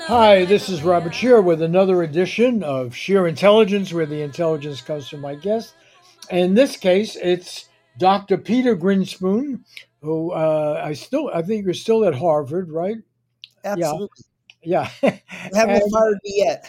Hi, this is Robert Shear with another edition of Sheer Intelligence, where the intelligence comes from my guest. And in this case, it's Dr. Peter Grinspoon, who I think you're still at Harvard, right? Yeah, Absolutely. yeah. You haven't and fired me yet.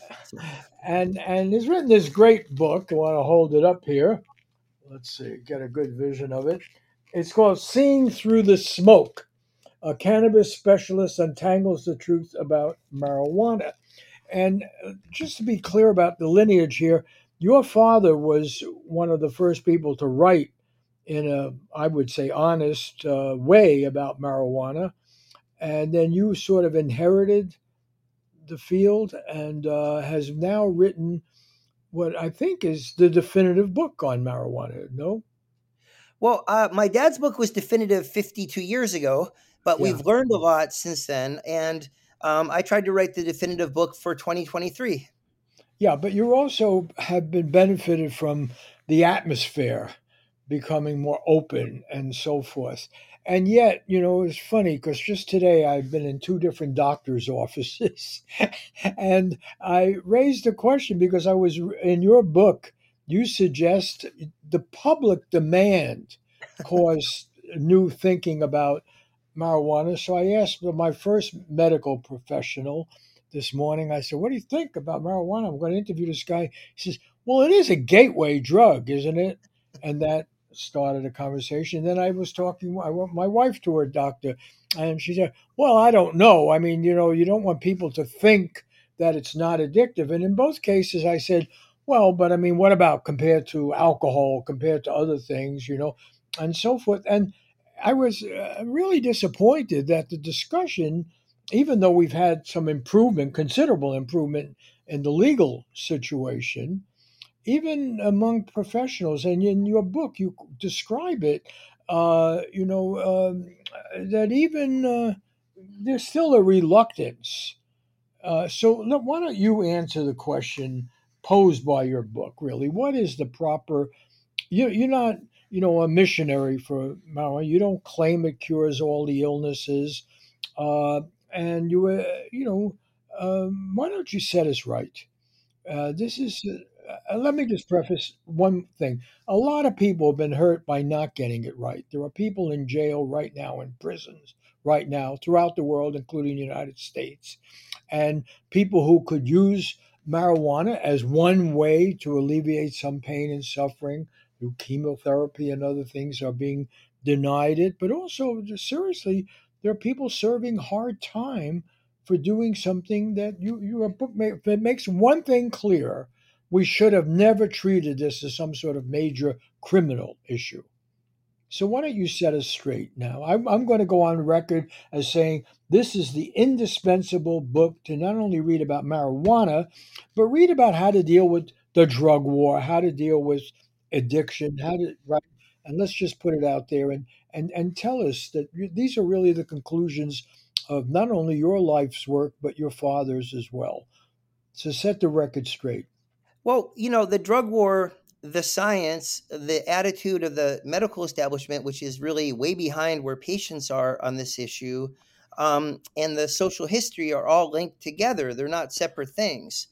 and he's written this great book. I want to hold it up here. Let's see, get a good vision of it. It's called Seeing Through the Smoke. A cannabis specialist untangles the truth about marijuana. And just to be clear about the lineage here, your father was one of the first people to write in a, I would say, honest way about marijuana. And then you sort of inherited the field and has now written what I think is the definitive book on marijuana. No? Well, my dad's book was definitive 52 years ago, but Yeah. we've learned a lot since then. And I tried to write the definitive book for 2023. Yeah, but you also have been benefited from the atmosphere becoming more open and so forth. And yet, it's funny because just today I've been in two different doctors' offices and I raised a question because I was in your book, you suggest the public demand caused new thinking about marijuana. So I asked my first medical professional this morning, I said, "What do you think about marijuana? I'm going to interview this guy." He says, "Well, it is a gateway drug, isn't it?" And that started a conversation. Then I was talking, I want my wife to her doctor, and she said, "Well, I don't know. I mean, you don't want people to think that it's not addictive." And in both cases, I said, "Well, but I mean, what about compared to alcohol, compared to other things, and so forth." And I was really disappointed that the discussion, even though we've had some improvement, considerable improvement in the legal situation, even among professionals, and in your book you describe it, that even there's still a reluctance. So why don't you answer the question posed by your book? Really, what is the proper? You're not, a missionary for marijuana. You don't claim it cures all the illnesses, uh, and why don't you set us right? This is. Let me just preface one thing. A lot of people have been hurt by not getting it right. There are people in jail right now, in prisons right now, throughout the world, including the United States, and people who could use marijuana as one way to alleviate some pain and suffering through chemotherapy and other things are being denied it. But also, just seriously, there are people serving hard time for doing something that that makes one thing clear: we should have never treated this as some sort of major criminal issue. So why don't you set us straight now? I'm going to go on record as saying this is the indispensable book to not only read about marijuana, but read about how to deal with the drug war, how to deal with addiction, how to right. And let's just put it out there and tell us that these are really the conclusions of not only your life's work but your father's as well. So set the record straight. Well, the drug war, the science, the attitude of the medical establishment, which is really way behind where patients are on this issue, and the social history are all linked together. They're not separate things.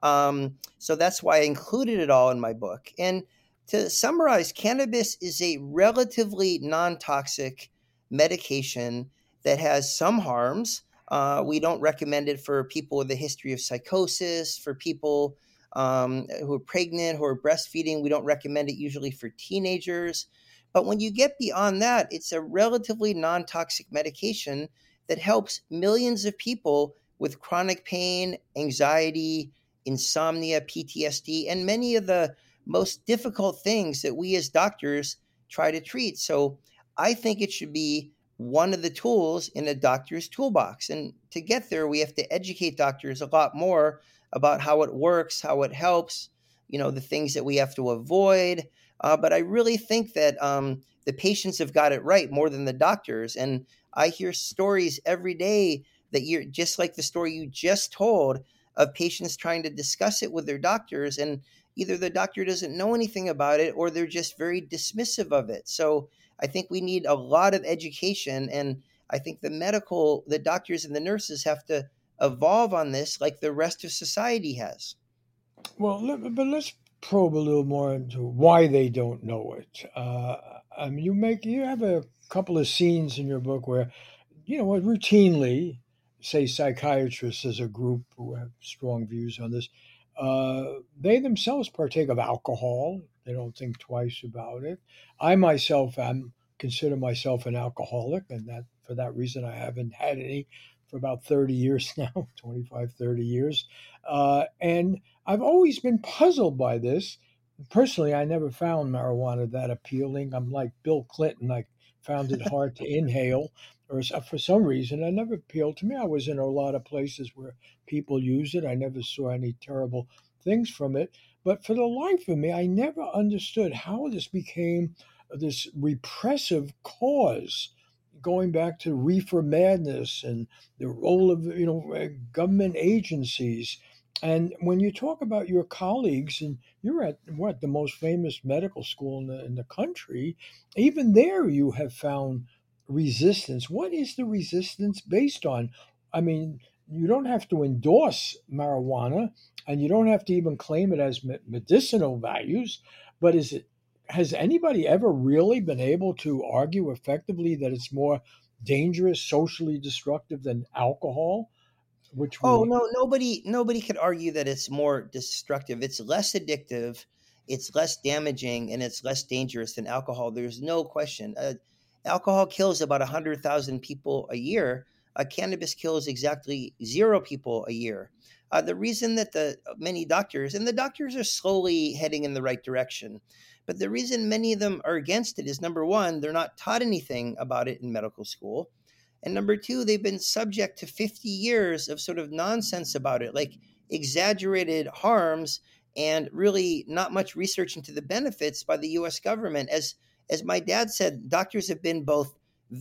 So that's why I included it all in my book. And to summarize, cannabis is a relatively non toxic medication that has some harms. We don't recommend it for people with a history of psychosis, for people who are pregnant, who are breastfeeding. We don't recommend it usually for teenagers. But when you get beyond that, it's a relatively non toxic medication that helps millions of people with chronic pain, anxiety, insomnia, PTSD, and many of the most difficult things that we as doctors try to treat. So I think it should be one of the tools in a doctor's toolbox. And to get there, we have to educate doctors a lot more about how it works, how it helps, the things that we have to avoid. But I really think that the patients have got it right more than the doctors. And I hear stories every day that you're just like the story you just told of patients trying to discuss it with their doctors. And either the doctor doesn't know anything about it or they're just very dismissive of it. So I think we need a lot of education. And I think the doctors and the nurses have to evolve on this like the rest of society has. Well, but let's probe a little more into why they don't know it. I mean, you have a couple of scenes in your book where routinely, say psychiatrists as a group who have strong views on this, they themselves partake of alcohol. They don't think twice about it. I myself am consider myself an alcoholic, and that for that reason I haven't had any for about 30 years now, 25, 30 years. And I've always been puzzled by this. Personally, I never found marijuana that appealing. I'm like Bill Clinton. I found it hard to inhale, or for some reason, it never appealed to me. I was in a lot of places where people use it. I never saw any terrible things from it. But for the life of me, I never understood how this became this repressive cause, going back to reefer madness and the role of government agencies. And when you talk about your colleagues, and you're at what, the most famous medical school in the country, even there you have found resistance. What is the resistance based on? I mean, you don't have to endorse marijuana, and you don't have to even claim it as medicinal values, but is it? Has anybody ever really been able to argue effectively that it's more dangerous, socially destructive than alcohol, which Oh we no, nobody could argue that it's more destructive. It's less addictive, it's less damaging, and it's less dangerous than alcohol. There's no question. Alcohol kills about 100,000 people a year. Cannabis kills exactly 0 people a year. The reason that the many doctors, and the doctors are slowly heading in the right direction, but the reason many of them are against it is, number one, they're not taught anything about it in medical school. And number two, they've been subject to 50 years of sort of nonsense about it, like exaggerated harms and really not much research into the benefits by the US government. As my dad said, doctors have been both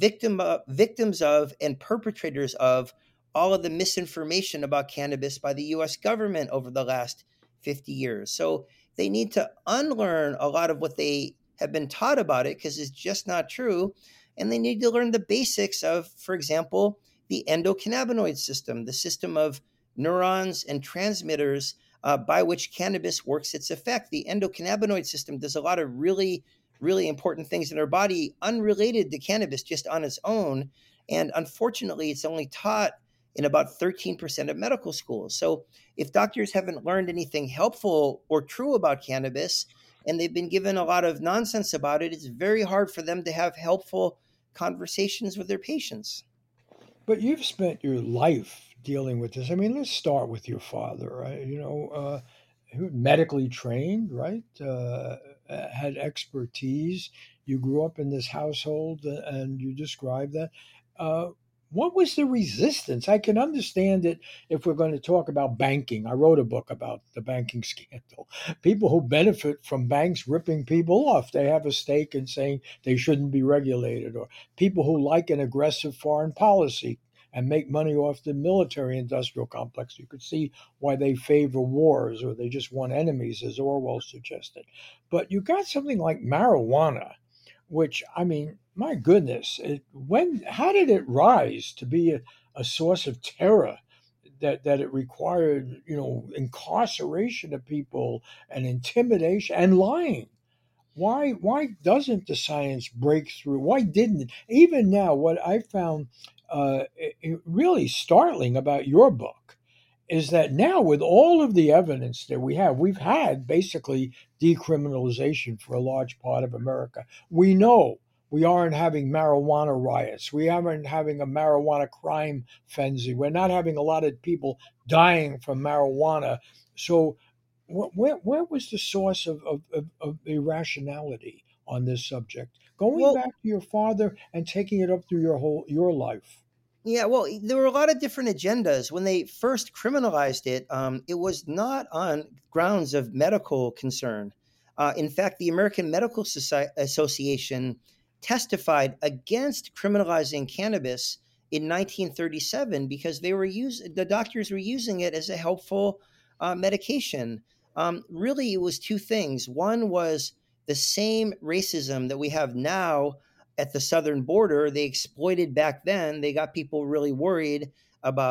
victims of and perpetrators of all of the misinformation about cannabis by the US government over the last 50 years. So they need to unlearn a lot of what they have been taught about it because it's just not true, and they need to learn the basics of, for example, the endocannabinoid system, the system of neurons and transmitters by which cannabis works its effect. The endocannabinoid system does a lot of really, really important things in our body unrelated to cannabis, just on its own. And unfortunately, it's only taught in about 13% of medical schools. So if doctors haven't learned anything helpful or true about cannabis, and they've been given a lot of nonsense about it, it's very hard for them to have helpful conversations with their patients. but you've spent your life dealing with this. I mean, let's start with your father, right? Who medically trained, right? Had expertise. You grew up in this household, and you described that. Uh, what was the resistance? I can understand it if we're going to talk about banking. I wrote a book about the banking scandal. People who benefit from banks ripping people off, they have a stake in saying they shouldn't be regulated, or people who like an aggressive foreign policy and make money off the military industrial complex. You could see why they favor wars, or they just want enemies, as Orwell suggested. But you got something like marijuana, which, I mean, my goodness, how did it rise to be a source of terror? That it required, incarceration of people and intimidation and lying. Why doesn't the science break through? Why didn't it? Even now, what I found really startling about your book is that now, with all of the evidence that we've had basically decriminalization for a large part of America. We know we aren't having marijuana riots. We aren't having a marijuana crime frenzy. We're not having a lot of people dying from marijuana. So where was the source of irrationality on this subject? Going Well, back to your father and taking it up through your life. yeah, well, there were a lot of different agendas. When they first criminalized it, it was not on grounds of medical concern. In fact, the American Medical Association testified against criminalizing cannabis in 1937 because the doctors were using it as a helpful medication. Really, it was two things. One was the same racism that we have now at the southern border. They exploited back then. They got people really worried about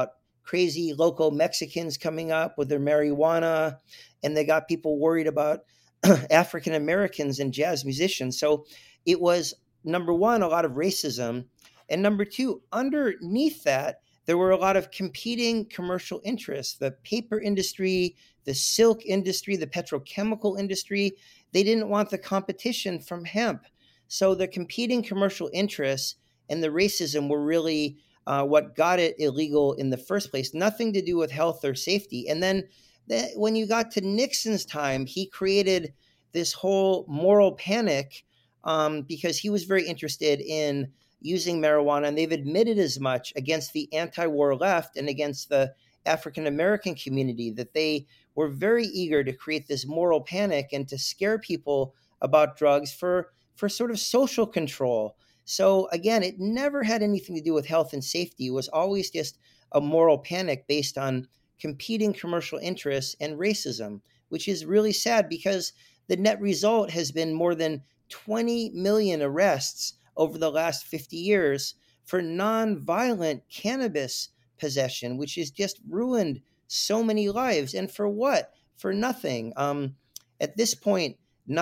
crazy local Mexicans coming up with their marijuana, and they got people worried about African Americans and jazz musicians. So it was, number one, a lot of racism. And number two, underneath that, there were a lot of competing commercial interests. The paper industry, the silk industry, the petrochemical industry, they didn't want the competition from hemp. So the competing commercial interests and the racism were really what got it illegal in the first place. Nothing to do with health or safety. And then when you got to Nixon's time, he created this whole moral panic because he was very interested in using marijuana, and they've admitted as much against the anti-war left and against the African American community, that they were very eager to create this moral panic and to scare people about drugs for sort of social control. So again, it never had anything to do with health and safety. It was always just a moral panic based on competing commercial interests and racism, which is really sad because the net result has been more than 20 million arrests over the last 50 years for nonviolent cannabis possession, which has just ruined so many lives. And for what? For nothing. At this point,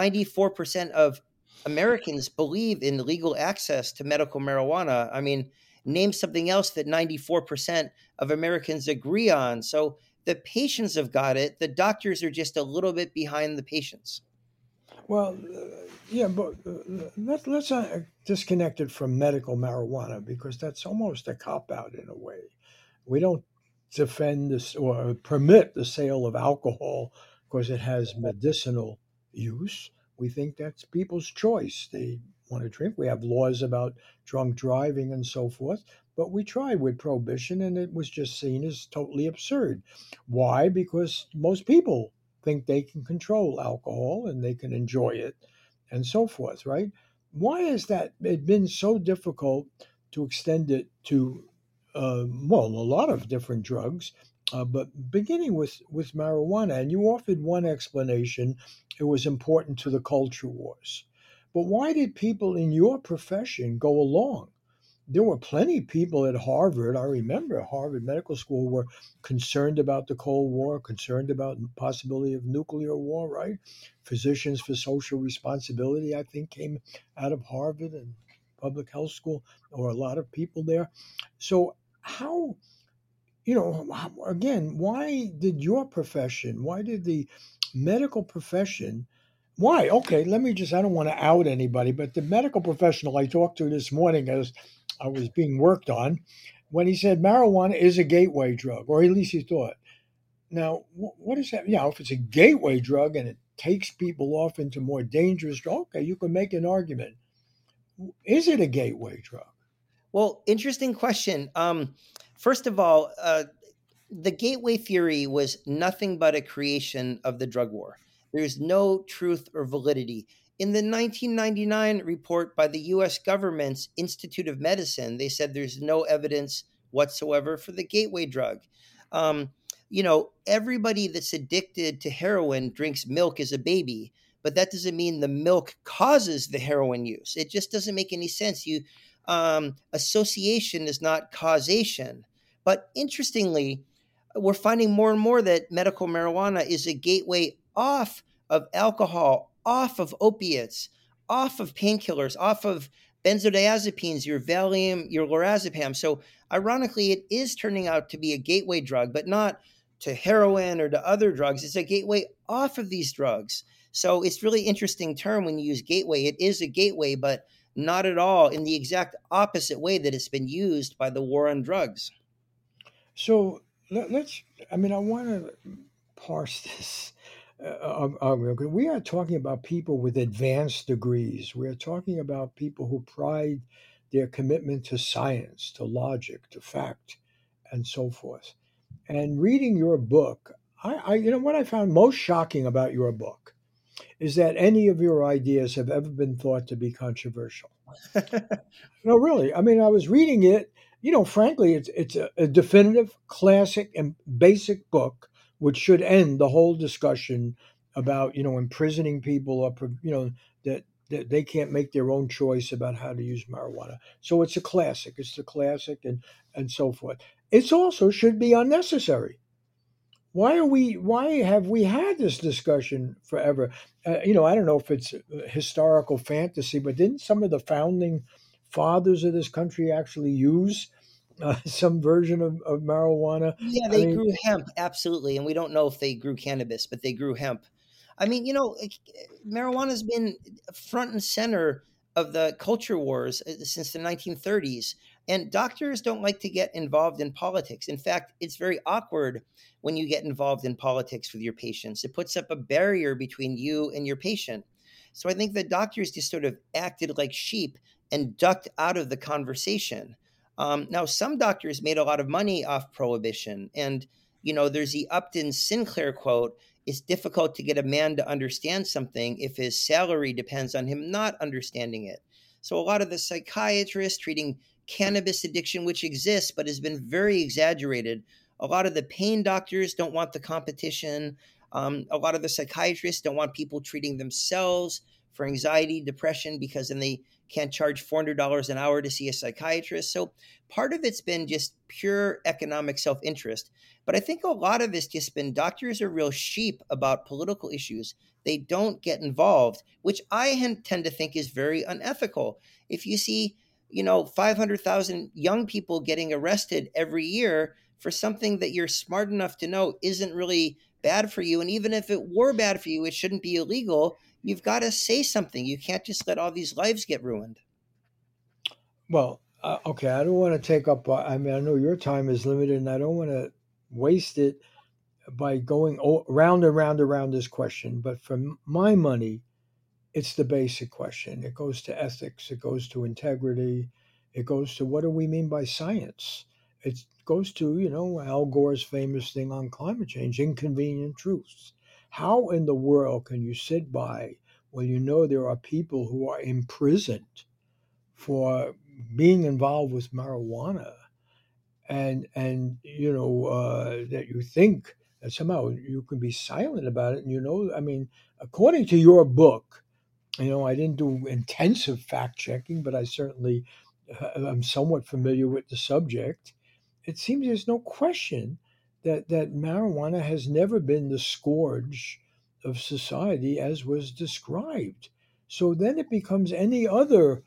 94% of Americans believe in legal access to medical marijuana. I mean, name something else that 94% of Americans agree on. So the patients have got it. The doctors are just a little bit behind the patients. Well, yeah, but let's not disconnect it from medical marijuana because that's almost a cop out in a way. We don't defend this or permit the sale of alcohol because it has medicinal use. We think that's people's choice. They want to drink. We have laws about drunk driving and so forth. But we tried with prohibition and it was just seen as totally absurd. Why? Because most people think they can control alcohol and they can enjoy it and so forth, right? Why has that it been so difficult to extend it to well, a lot of different drugs, but beginning with marijuana. And you offered one explanation: it was important to the culture wars. But why did people in your profession go along? There were plenty of people at Harvard. I remember Harvard Medical School were concerned about the Cold War, concerned about the possibility of nuclear war, right? Physicians for Social Responsibility, I think, came out of Harvard and public health school, or a lot of people there. So how, again, why did your profession, why did the medical profession, why? Okay, let me just, I don't want to out anybody, but the medical professional I talked to this morning as I was being worked on, when he said marijuana is a gateway drug, or at least he thought. Now, what is that? Yeah, if it's a gateway drug and it takes people off into more dangerous drugs, okay, you can make an argument. Is it a gateway drug? Well, interesting question. First of all, the gateway theory was nothing but a creation of the drug war. There's no truth or validity. In the 1999 report by the US government's Institute of Medicine, they said there's no evidence whatsoever for the gateway drug. Everybody that's addicted to heroin drinks milk as a baby, but that doesn't mean the milk causes the heroin use. It just doesn't make any sense. Association is not causation. But interestingly, we're finding more and more that medical marijuana is a gateway off of alcohol, off of opiates, off of painkillers, off of benzodiazepines, your Valium, your lorazepam. So ironically, it is turning out to be a gateway drug, but not to heroin or to other drugs. It's a gateway off of these drugs. So it's really interesting term when you use gateway. It is a gateway, but not at all in the exact opposite way that it's been used by the war on drugs. So let's, I mean, I want to parse this. We are talking about people with advanced degrees. We are talking about people who pride their commitment to science, to logic, to fact, and so forth. And reading your book, what I found most shocking about your book is that any of your ideas have ever been thought to be controversial. No, really. I mean, I was reading it. Frankly, it's a definitive, classic, and basic book, which should end the whole discussion about imprisoning people or that they can't make their own choice about how to use marijuana. So it's a classic. It's the classic, and so forth. It's also should be unnecessary. Why have we had this discussion forever? I don't know if it's historical fantasy, but didn't some of the founding fathers of this country actually use some version of marijuana? Yeah, I they mean, grew hemp, absolutely, and we don't know if they grew cannabis, but they grew hemp. I mean, marijuana's been front and center of the culture wars since the 1930s, and doctors don't like to get involved in politics. In fact, it's very awkward when you get involved in politics with your patients. It puts up a barrier between you and your patient. So I think the doctors just sort of acted like sheep and ducked out of the conversation. Now, some doctors made a lot of money off prohibition. And, there's the Upton Sinclair quote: it's difficult to get a man to understand something if his salary depends on him not understanding it. So, a lot of the psychiatrists treating cannabis addiction, which exists but has been very exaggerated, a lot of the pain doctors don't want the competition. A lot of the psychiatrists don't want people treating themselves for anxiety, depression, because then they can't charge $400 an hour to see a psychiatrist. So part of it's been just pure economic self interest. But I think a lot of it's just been doctors are real sheep about political issues. They don't get involved, which I tend to think is very unethical. If you see, 500,000 young people getting arrested every year for something that you're smart enough to know isn't really bad for you, and even if it were bad for you, it shouldn't be illegal. You've got to say something. You can't just let all these lives get ruined. well, okay, I don't want to take up. I mean, I know your time is limited, and I don't want to waste it by going round and round around this question. But for my money, it's the basic question. It goes to ethics. It goes to integrity. It goes to what do we mean by science? It goes to Al Gore's famous thing on climate change: inconvenient truths. How in the world can you sit by when you know there are people who are imprisoned for being involved with marijuana, and that you think that somehow you can be silent about it? And I mean, according to your book, I didn't do intensive fact checking, but I certainly am somewhat familiar with the subject. It seems there's no question that marijuana has never been the scourge of society as was described. So then it becomes any other,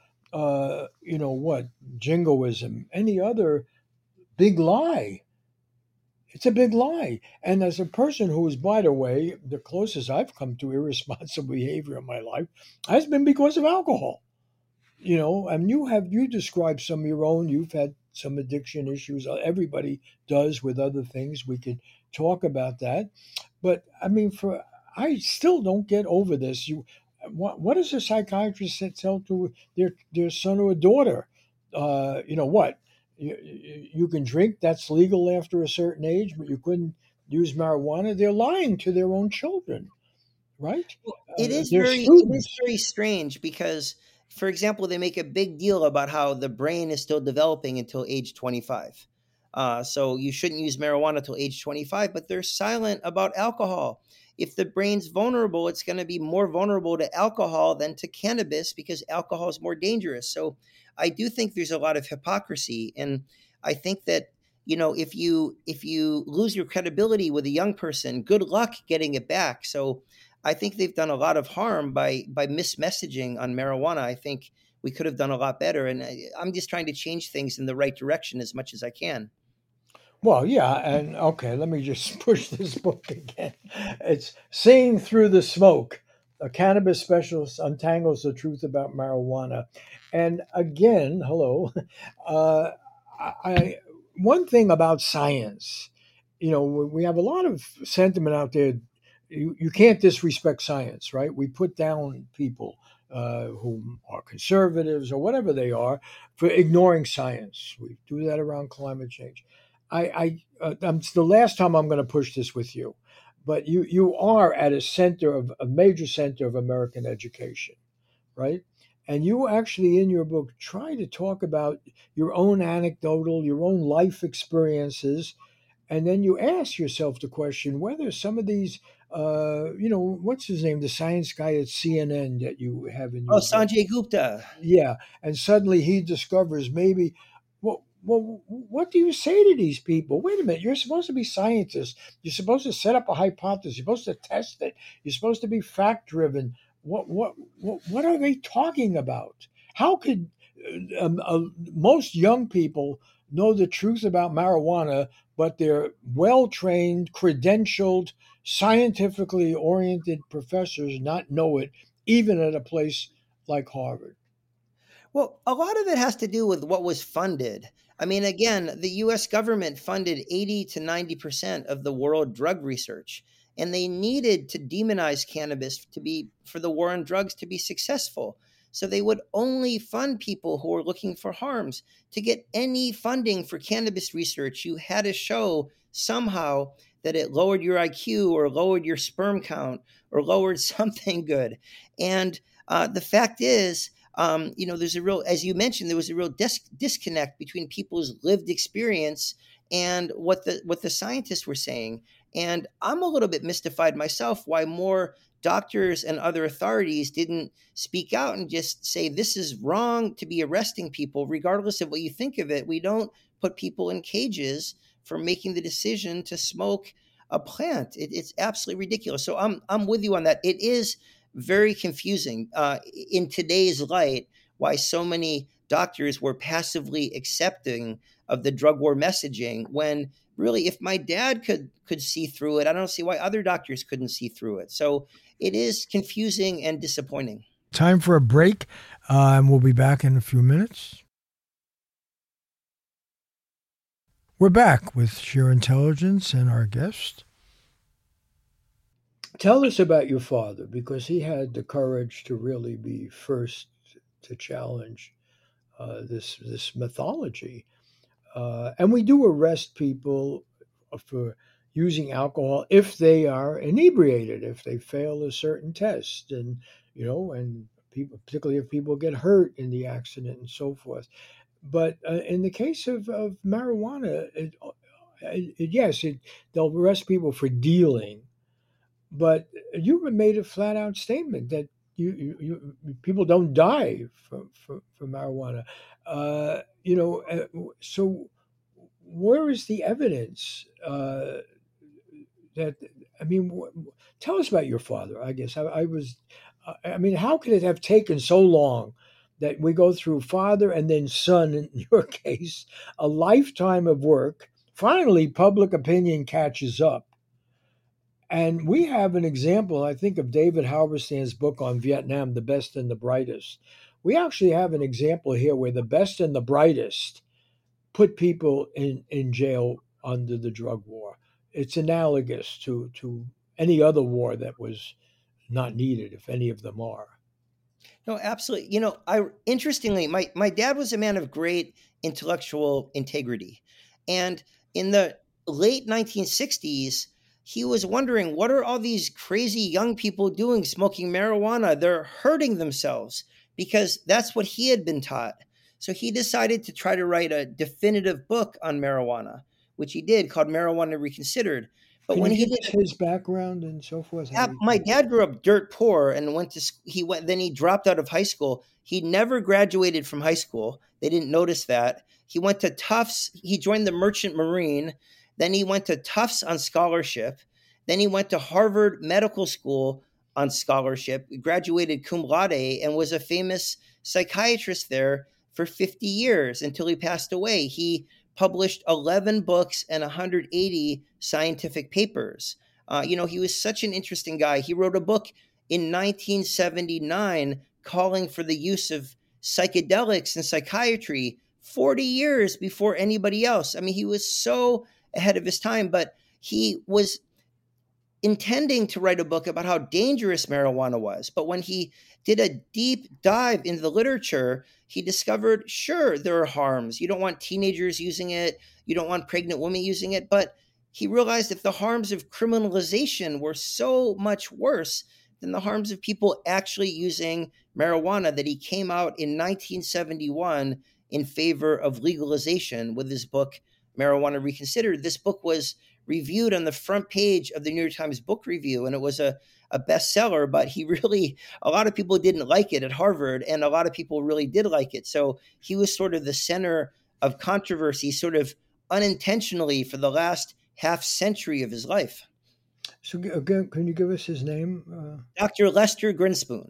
jingoism, any other big lie. It's a big lie. And as a person who is, by the way, the closest I've come to irresponsible behavior in my life has been because of alcohol. And you described some of your own. You've had some addiction issues. Everybody does with other things. We could talk about that. But I mean, I still don't get over this. What does a psychiatrist tell to their son or daughter? What? You can drink. That's legal after a certain age, but you couldn't use marijuana. They're lying to their own children, right? Well, it is They're it is students. very strange because, for example, they make a big deal about how the brain is still developing until age 25. So you shouldn't use marijuana until age 25, but they're silent about alcohol. If the brain's vulnerable, it's going to be more vulnerable to alcohol than to cannabis because alcohol is more dangerous. So I do think there's a lot of hypocrisy, and I think that if you lose your credibility with a young person, good luck getting it back. So I think they've done a lot of harm by mismessaging on marijuana. I think we could have done a lot better, and I'm just trying to change things in the right direction as much as I can. Well, yeah, and okay, let me just push this book again. It's Seeing Through the Smoke. A cannabis specialist untangles the truth about marijuana. And again, hello. Uh, I one thing about science, we have a lot of sentiment out there. You can't disrespect science, right? We put down people who are conservatives or whatever they are for ignoring science. We do that around climate change. It's the last time I'm going to push this with you, but you are at a major center of American education, right? And you actually in your book try to talk about your own anecdotal, your own life experiences, and then you ask yourself the question whether some of these what's his name, the science guy at CNN that you have in Oh, your book. Sanjay Gupta. Yeah, and suddenly he discovers maybe. Well, what do you say to these people? Wait a minute, you're supposed to be scientists. You're supposed to set up a hypothesis. You're supposed to test it. You're supposed to be fact driven. What are they talking about? How could most young people know the truth about marijuana, but they're well trained, credentialed, scientifically oriented professors not know it, even at a place like Harvard? Well, a lot of it has to do with what was funded. I mean, again, the US government funded 80 to 90% of the world drug research, and they needed to demonize cannabis for the war on drugs to be successful. So they would only fund people who were looking for harms. To get any funding for cannabis research, you had to show somehow that it lowered your IQ or lowered your sperm count or lowered something good. And the fact is, there's a real, as you mentioned, there was a real disconnect between people's lived experience and what the scientists were saying. And I'm a little bit mystified myself why more doctors and other authorities didn't speak out and just say this is wrong to be arresting people, regardless of what you think of it. We don't put people in cages for making the decision to smoke a plant. It's absolutely ridiculous. So I'm with you on that. It is very confusing in today's light why so many doctors were passively accepting of the drug war messaging when really if my dad could see through it, I don't see why other doctors couldn't see through it. So it is confusing and disappointing. Time for a break, and we'll be back in a few minutes. We're back with Sheer Intelligence and our guest. Tell us about your father, because he had the courage to really be first to challenge this mythology. And we do arrest people for using alcohol if they are inebriated, if they fail a certain test, and people, particularly if people get hurt in the accident and so forth. But in the case of marijuana, they'll arrest people for dealing, but you made a flat out statement that people don't die from marijuana. So where is the evidence that? I mean, tell us about your father. I guess I was. I mean, how could it have taken so long that we go through father and then son? In your case, a lifetime of work. Finally, public opinion catches up. And we have an example, I think, of David Halberstam's book on Vietnam, The Best and the Brightest. We actually have an example here where the best and the brightest put people in jail under the drug war. It's analogous to any other war that was not needed, if any of them are. No, absolutely. I interestingly, my dad was a man of great intellectual integrity, and in the late 1960s, he was wondering what are all these crazy young people doing smoking marijuana? They're hurting themselves because that's what he had been taught. So he decided to try to write a definitive book on marijuana, which he did, called Marijuana Reconsidered. But Can when you he give did us his background and so forth? How he my dad grew up dirt poor and then he dropped out of high school. He never graduated from high school. They didn't notice that. He went to Tufts. He joined the Merchant Marine. Then he went to Tufts on scholarship. Then he went to Harvard Medical School on scholarship, graduated cum laude, and was a famous psychiatrist there for 50 years until he passed away. He published 11 books and 180 scientific papers. He was such an interesting guy. He wrote a book in 1979 calling for the use of psychedelics in psychiatry 40 years before anybody else. I mean, he was so ahead of his time, but he was intending to write a book about how dangerous marijuana was. But when he did a deep dive into the literature, he discovered, sure, there are harms. You don't want teenagers using it. You don't want pregnant women using it. But he realized that the harms of criminalization were so much worse than the harms of people actually using marijuana that he came out in 1971 in favor of legalization with his book, Marijuana Reconsidered. This book was reviewed on the front page of the New York Times Book Review, and it was a bestseller. But a lot of people didn't like it at Harvard, and a lot of people really did like it. So he was sort of the center of controversy, sort of unintentionally, for the last half century of his life. So again, can you give us his name? Dr. Lester Grinspoon.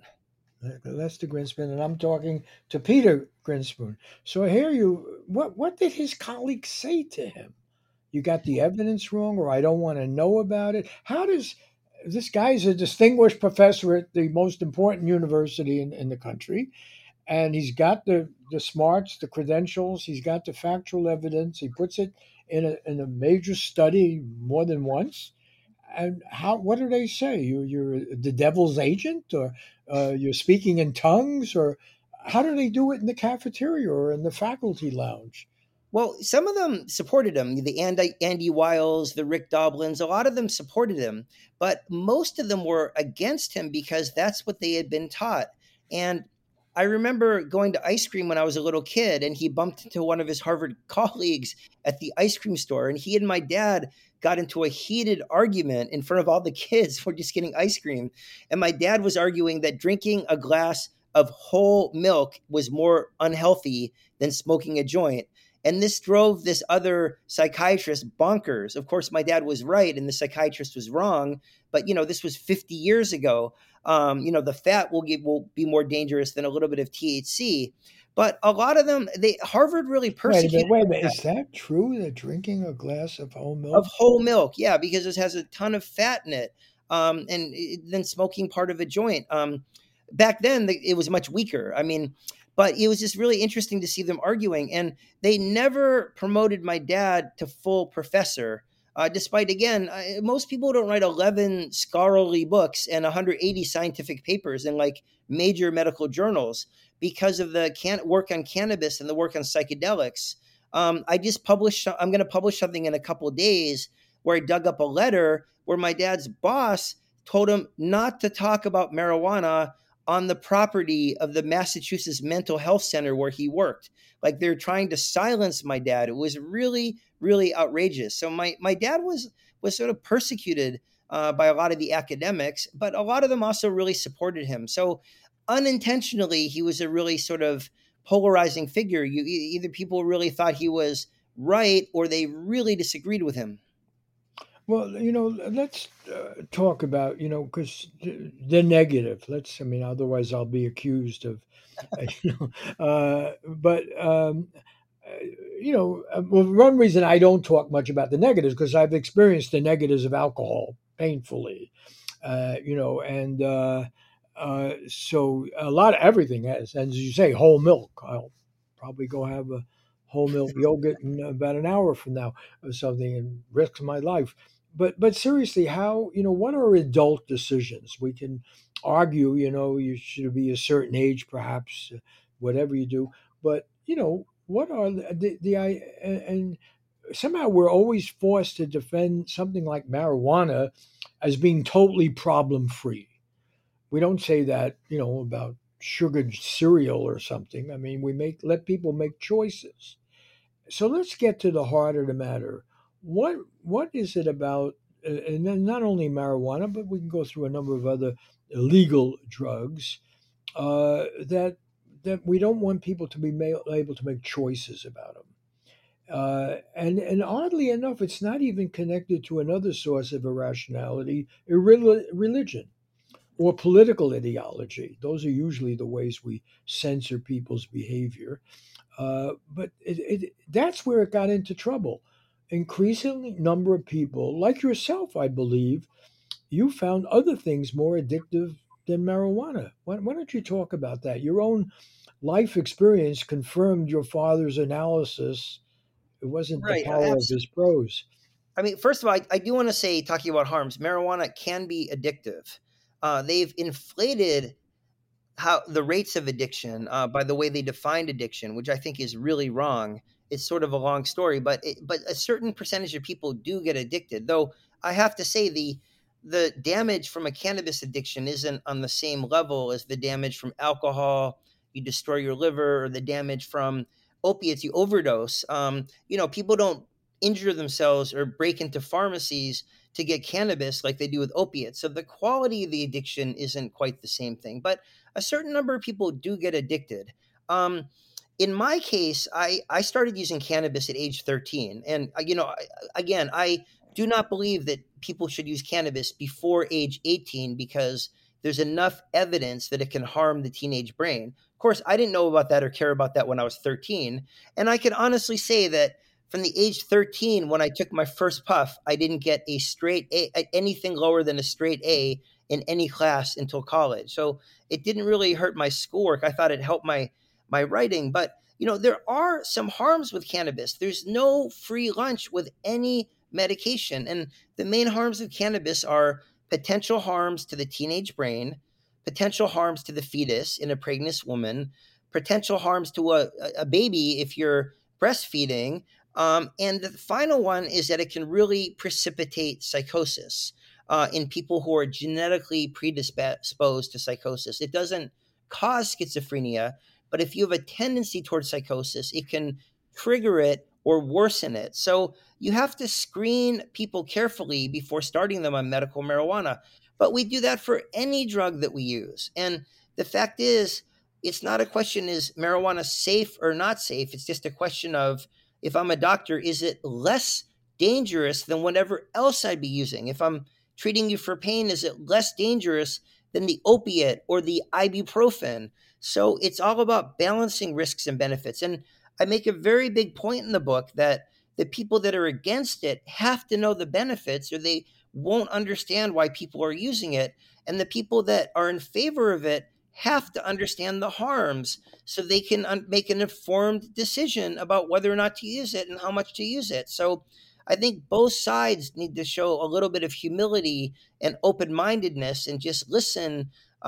Lester Grinspoon, and I'm talking to Peter Grinspoon. So I hear you. What did his colleagues say to him? You got the evidence wrong, or I don't want to know about it. How does this guy's a distinguished professor at the most important university in the country, and he's got the smarts, the credentials, he's got the factual evidence. He puts it in a major study more than once. And how? What do they say? You're the devil's agent, or you're speaking in tongues, or how do they do it in the cafeteria or in the faculty lounge? Well, some of them supported him, the Andy Wiles, the Rick Doblins, a lot of them supported him, but most of them were against him because that's what they had been taught. And I remember going to ice cream when I was a little kid, and he bumped into one of his Harvard colleagues at the ice cream store, and he and my dad got into a heated argument in front of all the kids for just getting ice cream. And my dad was arguing that drinking a glass of whole milk was more unhealthy than smoking a joint. And this drove this other psychiatrist bonkers. Of course, my dad was right and the psychiatrist was wrong. But, this was 50 years ago. The fat will be more dangerous than a little bit of THC. But a lot of them, Harvard really persecuted. Wait a minute. Is that true that drinking a glass of whole milk? Of whole milk, yeah, because it has a ton of fat in it. And then smoking part of a joint. Back then, it was much weaker. But it was just really interesting to see them arguing. And they never promoted my dad to full professor, despite, again, most people don't write 11 scholarly books and 180 scientific papers in like major medical journals because of the work on cannabis and the work on psychedelics. I'm going to publish something in a couple of days where I dug up a letter where my dad's boss told him not to talk about marijuana on the property of the Massachusetts Mental Health Center where he worked. Like they're trying to silence my dad. It was really, really outrageous. So my dad was sort of persecuted by a lot of the academics, but a lot of them also really supported him. So unintentionally, he was a really sort of polarizing figure. Either people really thought he was right or they really disagreed with him. Well, let's talk about, because the negative. Otherwise I'll be accused of, well, one reason I don't talk much about the negatives because I've experienced the negatives of alcohol painfully, and so a lot of everything has, and as you say, whole milk. I'll probably go have a whole milk yogurt in about an hour from now or something and risk my life. But seriously, how what are adult decisions? We can argue, you should be a certain age, perhaps, whatever you do. But what are and somehow we're always forced to defend something like marijuana as being totally problem free. We don't say that about sugared cereal or something. We let people make choices. So let's get to the heart of the matter. What is it about, and then not only marijuana, but we can go through a number of other illegal drugs that we don't want people to be able to make choices about them. And oddly enough, it's not even connected to another source of irrationality, religion or political ideology. Those are usually the ways we censor people's behavior. But that's where it got into trouble. Increasing number of people, like yourself, I believe, you found other things more addictive than marijuana. Why don't you talk about that? Your own life experience confirmed your father's analysis. It wasn't the Right. power of his prose. First of all, I do want to say, talking about harms, marijuana can be addictive. They've inflated how the rates of addiction by the way they defined addiction, which I think is really wrong. It's sort of a long story, but a certain percentage of people do get addicted. Though I have to say the damage from a cannabis addiction isn't on the same level as the damage from alcohol. You destroy your liver, or the damage from opiates, you overdose. People don't injure themselves or break into pharmacies to get cannabis like they do with opiates. So the quality of the addiction isn't quite the same thing, but a certain number of people do get addicted. Um, in my case, I started using cannabis at age 13. And, again, I do not believe that people should use cannabis before age 18 because there's enough evidence that it can harm the teenage brain. Of course, I didn't know about that or care about that when I was 13. And I can honestly say that from the age 13, when I took my first puff, I didn't get a straight A, anything lower than a straight A in any class until college. So it didn't really hurt my schoolwork. I thought it helped my writing, but there are some harms with cannabis. There's no free lunch with any medication, and the main harms of cannabis are potential harms to the teenage brain, potential harms to the fetus in a pregnant woman, potential harms to a baby if you're breastfeeding. And the final one is that it can really precipitate psychosis in people who are genetically predisposed to psychosis. It doesn't cause schizophrenia, but if you have a tendency towards psychosis, it can trigger it or worsen it. So you have to screen people carefully before starting them on medical marijuana. But we do that for any drug that we use. And the fact is, it's not a question, is marijuana safe or not safe? It's just a question of, if I'm a doctor, is it less dangerous than whatever else I'd be using? If I'm treating you for pain, is it less dangerous than the opiate or the ibuprofen? So it's all about balancing risks and benefits. And I make a very big point in the book that the people that are against it have to know the benefits or they won't understand why people are using it. And the people that are in favor of it have to understand the harms so they can make an informed decision about whether or not to use it and how much to use it. So I think both sides need to show a little bit of humility and open-mindedness and just listen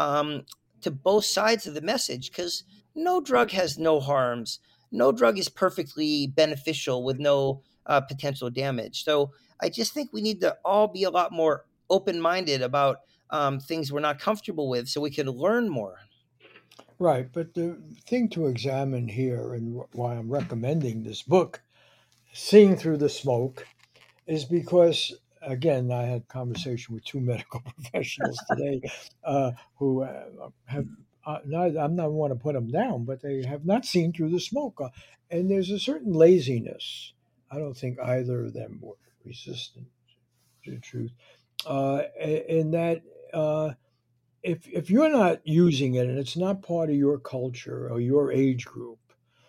to both sides of the message, because no drug has no harms. No drug is perfectly beneficial with no potential damage. So I just think we need to all be a lot more open-minded about things we're not comfortable with so we can learn more. Right, but the thing to examine here, and why I'm recommending this book, Seeing Through the Smoke, is because, again, I had conversation with two medical professionals today who have not, I'm not want to put them down, but they have not seen through the smoke, and there's a certain laziness. I don't think either of them were resistant to the truth, in that. If you're not using it and it's not part of your culture or your age group,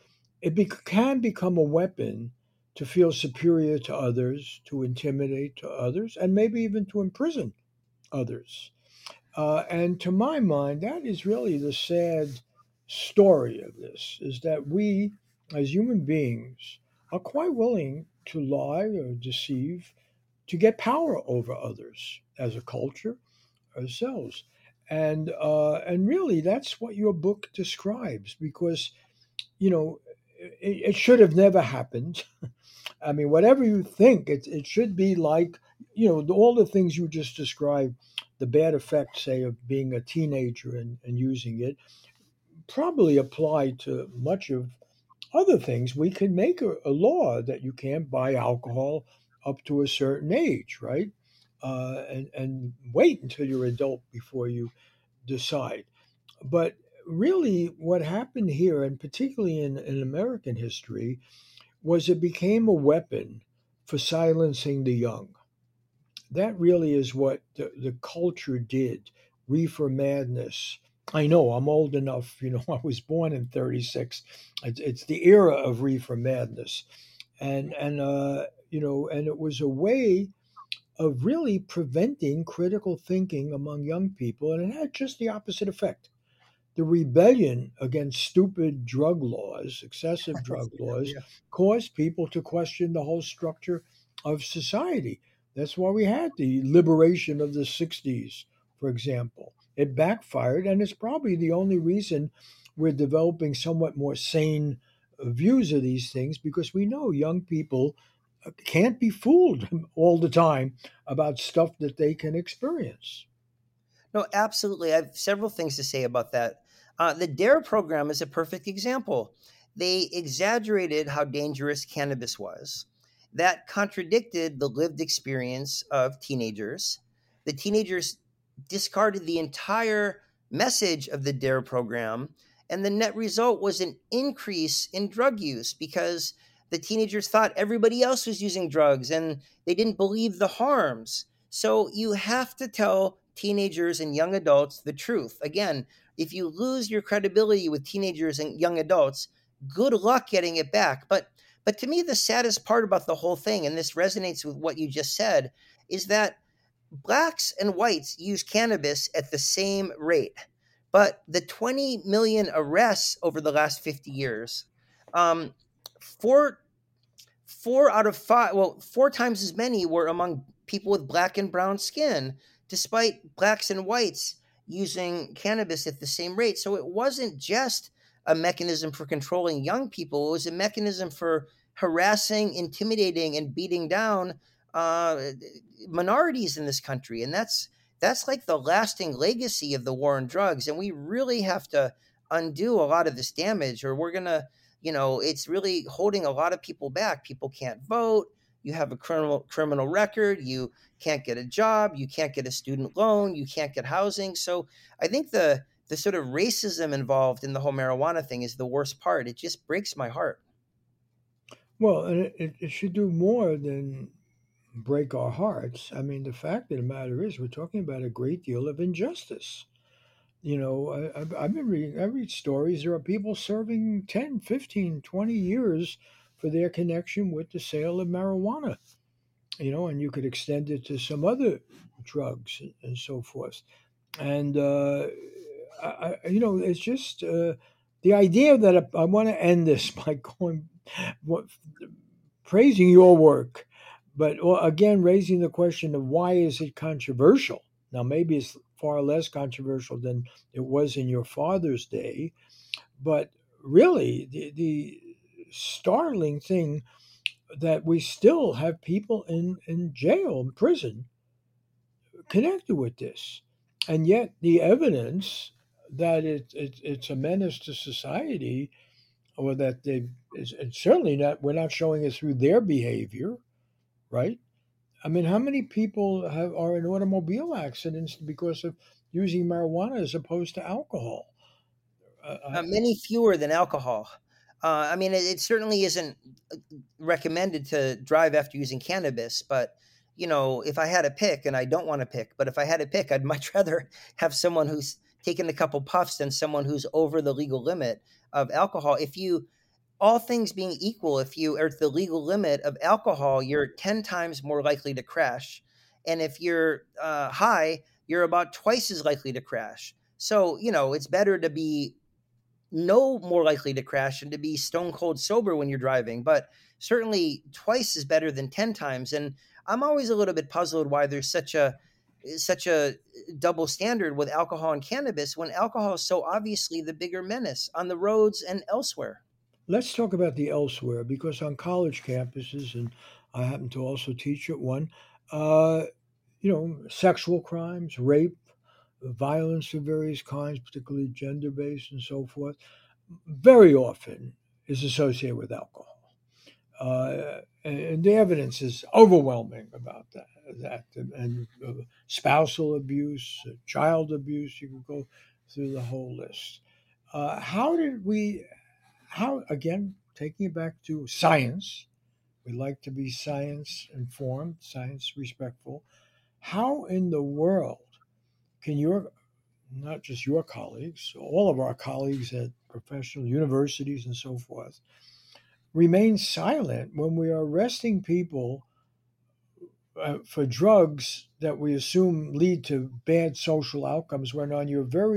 can become a weapon to feel superior to others, to intimidate to others, and maybe even to imprison others. And to my mind, that is really the sad story of this: is that we, as human beings, are quite willing to lie or deceive to get power over others as a culture ourselves. And really, that's what your book describes, because it should have never happened. I mean, whatever you think, it should be like, all the things you just described, the bad effects, say, of being a teenager and using it, probably apply to much of other things. We could make a law that you can't buy alcohol up to a certain age, right? And wait until you're adult before you decide. But really, what happened here, and particularly in American history, was it became a weapon for silencing the young. That really is what the culture did. Reefer madness. I know I'm old enough, I was born in 36. It's the era of reefer madness. And it was a way of really preventing critical thinking among young people, and it had just the opposite effect. The rebellion against stupid drug laws, excessive drug laws, Yeah. caused people to question the whole structure of society. That's why we had the liberation of the 60s, for example. It backfired, and it's probably the only reason we're developing somewhat more sane views of these things, because we know young people can't be fooled all the time about stuff that they can experience. No, absolutely. I have several things to say about that. The DARE program is a perfect example. They exaggerated how dangerous cannabis was. that contradicted the lived experience of teenagers. The teenagers discarded the entire message of the DARE program, and the net result was an increase in drug use because the teenagers thought everybody else was using drugs and they didn't believe the harms. So you have to tell teenagers and young adults the truth. Again, if you lose your credibility with teenagers and young adults, good luck getting it back. But to me, the saddest part about the whole thing, and this resonates with what you just said, is that blacks and whites use cannabis at the same rate. But the 20 million arrests over the last 50 years, um, four, 4 out of 5, well, 4 times as many were among people with black and brown skin, despite blacks and whites using cannabis at the same rate. So it wasn't just a mechanism for controlling young people, it was a mechanism for harassing, intimidating, and beating down uh, minorities in this country. And that's like the lasting legacy of the war on drugs. And we really have to undo a lot of this damage, or we're going to, it's really holding a lot of people back. People can't vote. You have a criminal record. You can't get a job. You can't get a student loan. You can't get housing. So I think the sort of racism involved in the whole marijuana thing is the worst part. It just breaks my heart. Well, and it should do more than break our hearts. I mean, the fact of the matter is, we're talking about a great deal of injustice. I've been reading, I read stories. There are people serving 10, 15, 20 years for their connection with the sale of marijuana, and you could extend it to some other drugs and so forth. And, it's just the idea that I want to end this by going, what, praising your work, but well, again, raising the question of why is it controversial? Now, maybe it's far less controversial than it was in your father's day, but really, the startling thing that we still have people in jail, in prison, connected with this. And yet, the evidence that it's a menace to society, or that it's certainly not, we're not showing it through their behavior, right? I mean, how many people are in automobile accidents because of using marijuana as opposed to alcohol? Many fewer than alcohol. I mean, it certainly isn't recommended to drive after using cannabis, but if I had a pick, and I don't want to pick, but if I had a pick, I'd much rather have someone who's taken a couple puffs than someone who's over the legal limit of alcohol. If you, all things being equal, if you are at the legal limit of alcohol, you're 10 times more likely to crash. And if you're high, you're about twice as likely to crash. So, it's better to be no more likely to crash and to be stone cold sober when you're driving, but certainly twice is better than 10 times. And I'm always a little bit puzzled why there's such a double standard with alcohol and cannabis when alcohol is so obviously the bigger menace on the roads and elsewhere. Let's talk about the elsewhere, because on college campuses, and I happen to also teach at one, uh, sexual crimes, rape, violence of various kinds, particularly gender based and so forth, very often is associated with alcohol. And the evidence is overwhelming about and spousal abuse, child abuse. You can go through the whole list. How did we? How, again, taking it back to science? We like to be science informed, science respectful. How in the world can your, not just your colleagues, all of our colleagues at professional universities and so forth, remain silent when we are arresting people for drugs that we assume lead to bad social outcomes, when on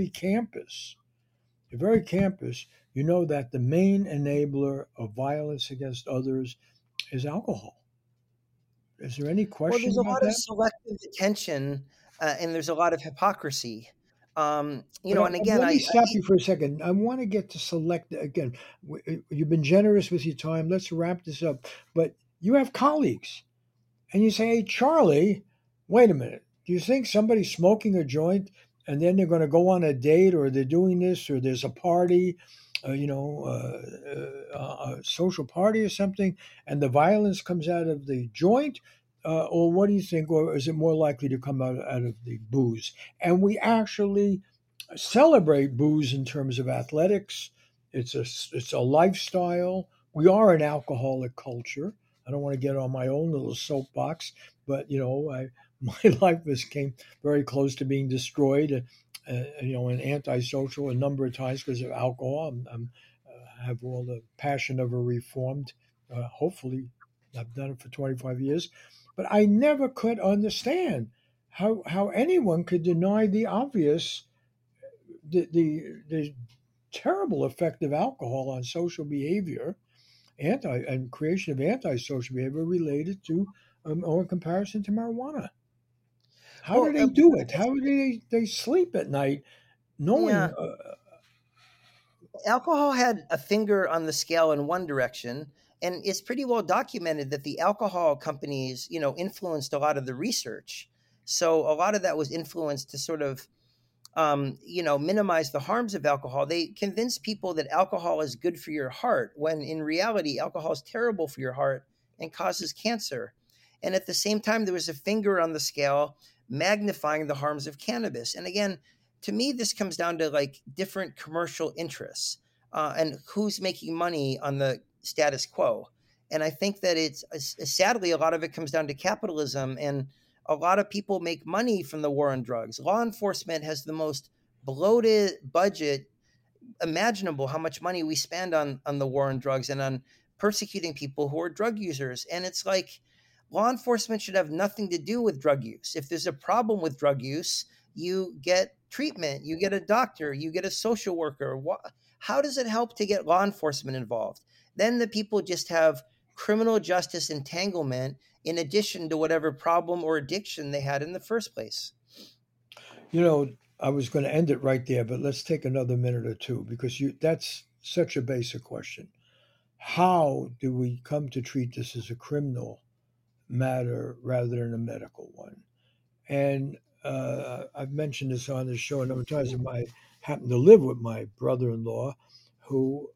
your very campus, you know that the main enabler of violence against others is alcohol? Is there any Well, question there's a about lot of that? selective attention, and there's a lot of hypocrisy. And again, Let me I stop you for a second. I want to get to select again. You've been generous with your time. Let's wrap this up. But you have colleagues, and you say, "Hey, Charlie, wait a minute. Do you think somebody smoking a joint and then they're going to go on a date, or they're doing this, or there's a party, a social party or something, and the violence comes out of the joint, or what do you think? Or is it more likely to come out of the booze? And we actually celebrate booze in terms of athletics. It's a lifestyle. We are an alcoholic culture. I don't want to get on my own little soapbox, but my life came very close to being destroyed. And antisocial a number of times because of alcohol. Have all the passion of a reformed. Hopefully, I've done it for 25 years, but I never could understand how anyone could deny the obvious, the terrible effect of alcohol on social behavior, and creation of antisocial behavior related to or in comparison to marijuana. How do Well, they do it? How do they sleep at night knowing? yeah, alcohol had a finger on the scale in one direction, and it's pretty well documented that the alcohol companies, influenced a lot of the research. So a lot of that was influenced to sort of minimize the harms of alcohol. They convince people that alcohol is good for your heart, when in reality, alcohol is terrible for your heart and causes cancer. And at the same time, there was a finger on the scale magnifying the harms of cannabis. And again, to me, this comes down to like different commercial interests and who's making money on the status quo. And I think that it's sadly, a lot of it comes down to capitalism, and a lot of people make money from the war on drugs. Law enforcement has the most bloated budget imaginable, how much money we spend on the war on drugs and on persecuting people who are drug users. And it's like law enforcement should have nothing to do with drug use. If there's a problem with drug use, you get treatment, you get a doctor, you get a social worker. How does it help to get law enforcement involved? Then the people just have criminal justice entanglement in addition to whatever problem or addiction they had in the first place. I was going to end it right there, but let's take another minute or two, because that's such a basic question. How do we come to treat this as a criminal matter rather than a medical one? And I've mentioned this on the show a number of times. I happened to live with my brother-in-law, who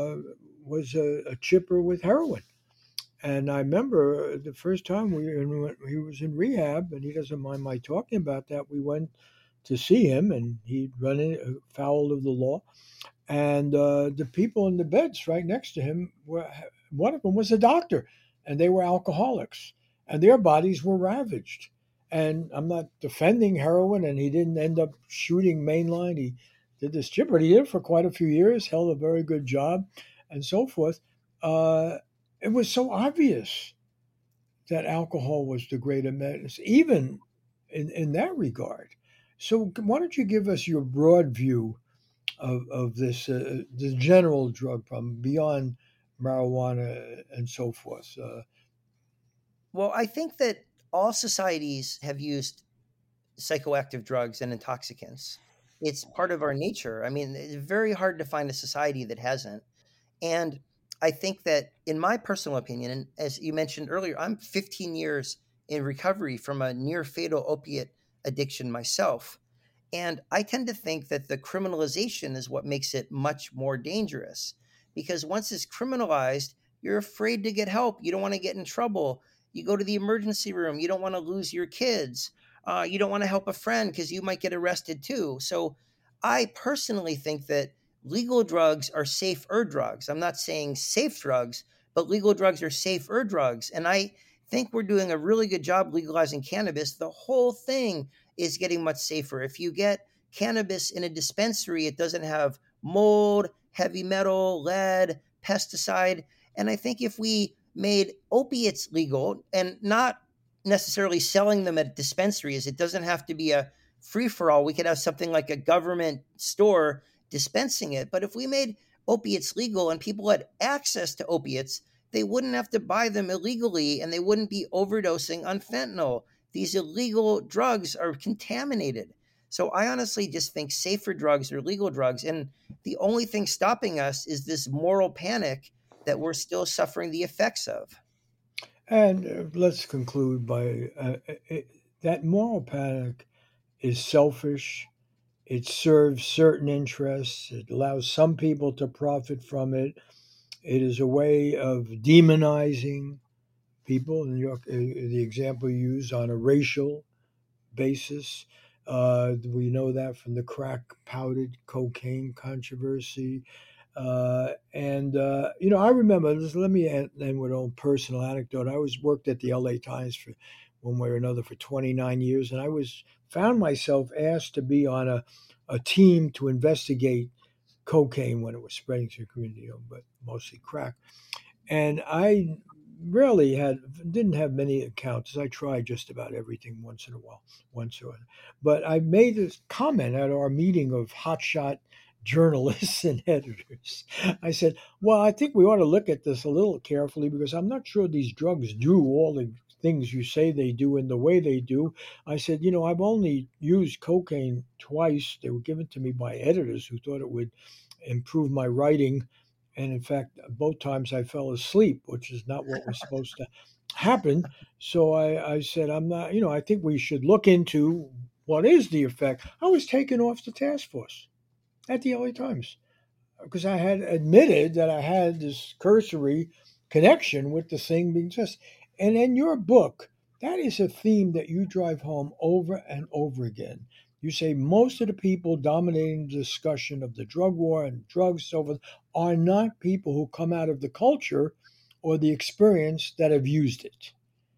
was a chipper with heroin. And I remember the first time he was in rehab, and he doesn't mind my talking about that. We went to see him, and he'd run foul of the law. And the people in the beds right next to him one of them was a doctor, and they were alcoholics, and their bodies were ravaged. And I'm not defending heroin, and he didn't end up shooting mainline. He did this chip, but he did it for quite a few years, held a very good job, and so forth. Uh, it was so obvious that alcohol was the greater medicine, even in that regard. So, why don't you give us your broad view of this, the general drug problem beyond marijuana and so forth? Well, I think that all societies have used psychoactive drugs and intoxicants. It's part of our nature. I mean, it's very hard to find a society that hasn't. And I think that, in my personal opinion, and as you mentioned earlier, I'm 15 years in recovery from a near fatal opiate addiction myself. And I tend to think that the criminalization is what makes it much more dangerous, because once it's criminalized, you're afraid to get help. You don't want to get in trouble. You go to the emergency room. You don't want to lose your kids. You don't want to help a friend because you might get arrested too. So I personally think that legal drugs are safer drugs. I'm not saying safe drugs, but legal drugs are safer drugs. And I think we're doing a really good job legalizing cannabis. The whole thing is getting much safer. If you get cannabis in a dispensary, it doesn't have mold, heavy metal, lead, pesticide. And I think if we made opiates legal, and not necessarily selling them at dispensaries, it doesn't have to be a free for all. We could have something like a government store dispensing it. But if we made opiates legal and people had access to opiates, they wouldn't have to buy them illegally, and they wouldn't be overdosing on fentanyl. These illegal drugs are contaminated. So I honestly just think safer drugs are legal drugs. And the only thing stopping us is this moral panic that we're still suffering the effects of. And let's conclude by that moral panic is selfish. It serves certain interests. It allows some people to profit from it. It is a way of demonizing people. In New York, the example you use on a racial basis. We know that from the crack powdered cocaine controversy. I remember, let me end with an own personal anecdote. I was worked at the LA Times for one way or another for 29 years, and found myself asked to be on a team to investigate cocaine when it was spreading to the community, but mostly crack. And I rarely had didn't have many accounts. I tried just about everything once in a while, once or other. But I made this comment at our meeting of hotshot journalists and editors. I said, "Well, I think we ought to look at this a little carefully because I'm not sure these drugs do all the things you say they do in the way they do." I said, I've only used cocaine twice. They were given to me by editors who thought it would improve my writing, and in fact, both times I fell asleep, which is not what was supposed to happen. So I said, I'm not, I think we should look into what is the effect. I was taken off the task force at the LA Times because I had admitted that I had this cursory connection with the thing being just. And in your book, that is a theme that you drive home over and over again. You say most of the people dominating the discussion of the drug war and drugs over are not people who come out of the culture or the experience that have used it.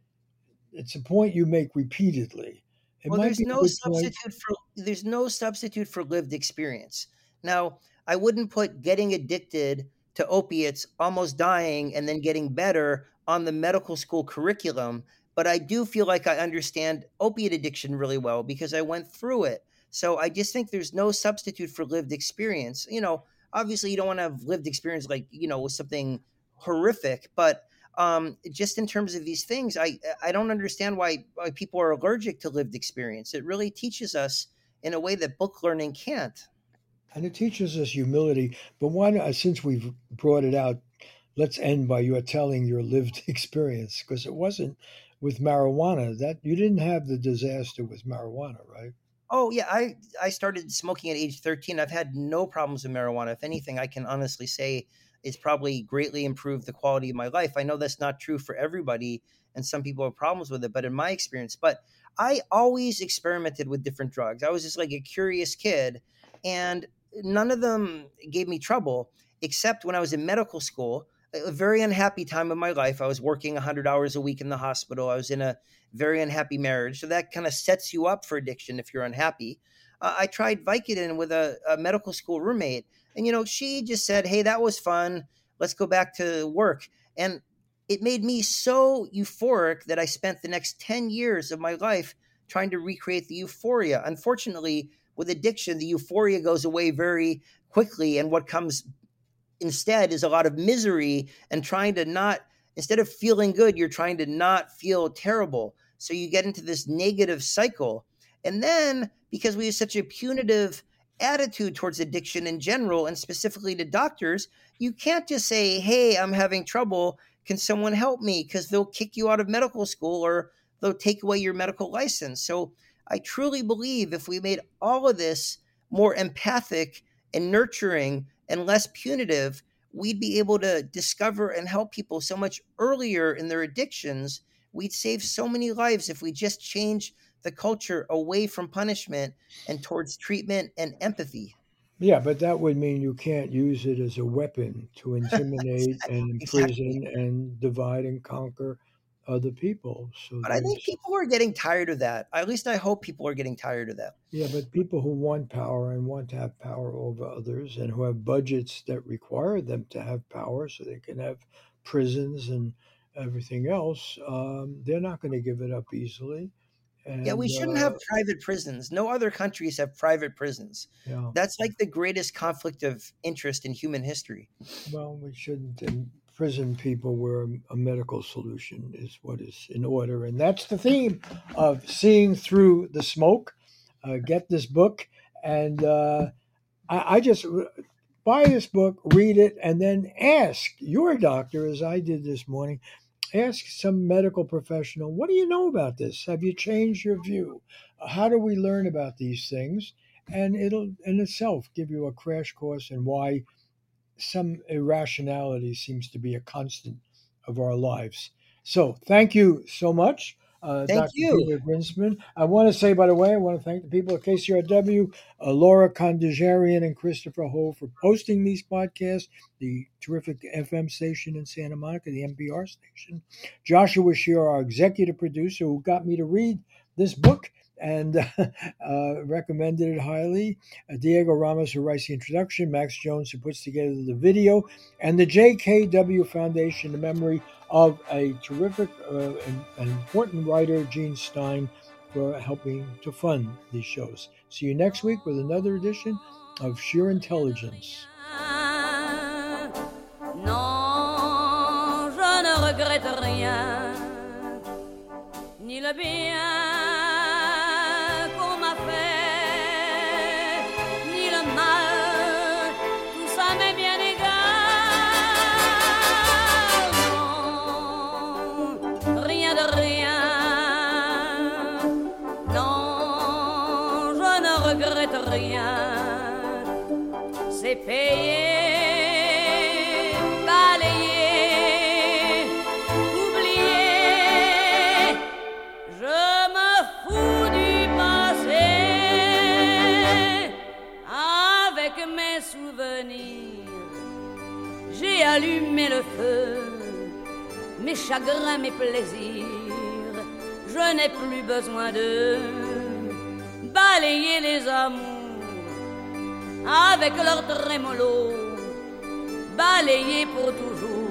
It's a point you make repeatedly. It Well, might be a good point. there's no substitute for lived experience. Now, I wouldn't put getting addicted to opiates, almost dying, and then getting better on the medical school curriculum, but I do feel like I understand opiate addiction really well because I went through it. So I just think there's no substitute for lived experience. Obviously you don't want to have lived experience like, with something horrific, but just in terms of these things, I don't understand why people are allergic to lived experience. It really teaches us in a way that book learning can't. And it teaches us humility. But why not, since we've brought it out, let's end by your telling your lived experience because it wasn't with marijuana that you didn't have the disaster with marijuana, right? Oh yeah, I started smoking at age 13. I've had no problems with marijuana. If anything, I can honestly say it's probably greatly improved the quality of my life. I know that's not true for everybody, and some people have problems with it, but in my experience, I always experimented with different drugs. I was just like a curious kid, and none of them gave me trouble, except when I was in medical school. A very unhappy time of my life. I was working 100 hours a week in the hospital. I was in a very unhappy marriage. So that kind of sets you up for addiction if you're unhappy. I tried Vicodin with a medical school roommate, and she just said, "Hey, that was fun. Let's go back to work." And it made me so euphoric that I spent the next 10 years of my life trying to recreate the euphoria. Unfortunately, with addiction, the euphoria goes away very quickly, and what comes instead is a lot of misery and trying to not, instead of feeling good, you're trying to not feel terrible. So you get into this negative cycle. And then because we have such a punitive attitude towards addiction in general and specifically to doctors, you can't just say, "Hey, I'm having trouble. Can someone help me?" Because they'll kick you out of medical school or they'll take away your medical license. So I truly believe if we made all of this more empathic and nurturing and less punitive, we'd be able to discover and help people so much earlier in their addictions. We'd save so many lives if we just change the culture away from punishment and towards treatment and empathy. Yeah, but that would mean you can't use it as a weapon to intimidate and Exactly. imprison and divide and conquer other people. So But I think there's, people are getting tired of that. At least I hope people are getting tired of that. yeah, but people who want power and want to have power over others and who have budgets that require them to have power so they can have prisons and everything else, they're not going to give it up easily. Yeah, we And, shouldn't have private prisons. No other countries have private prisons. yeah, That's like the greatest conflict of interest in human history. well, we shouldn't imprison people where a medical solution is what is in order. And that's the theme of Seeing Through the Smoke. Get this book. And I just buy this book, read it, and then ask your doctor, as I did this morning, ask some medical professional, what do you know about this? Have you changed your view? How do we learn about these things? and it'll in itself give you a crash course in why some irrationality seems to be a constant of our lives. So, thank you so much, Thank Dr. you. Peter Grinsman. I want to say, by the way, I want to thank the people at KCRW, Laura Kondajarian and Christopher Ho for posting these podcasts, the terrific FM station in Santa Monica, the NPR station. Joshua Shear, our executive producer, who got me to read this book and recommended it highly. Diego Ramos, who writes the introduction, Max Jones, who puts together the video, and the JKW Foundation, in memory of a terrific and important writer, Gene Stein, for helping to fund these shows. See you next week with another edition of Sheer Intelligence. Non, je ne regrette rien, ni le bien c'est payer, balayer, oublier. Je me fous du passé avec mes souvenirs. J'ai allumé le feu, mes chagrins, mes plaisirs. Je n'ai plus besoin de balayer les amours avec leur trémolo, balayer pour toujours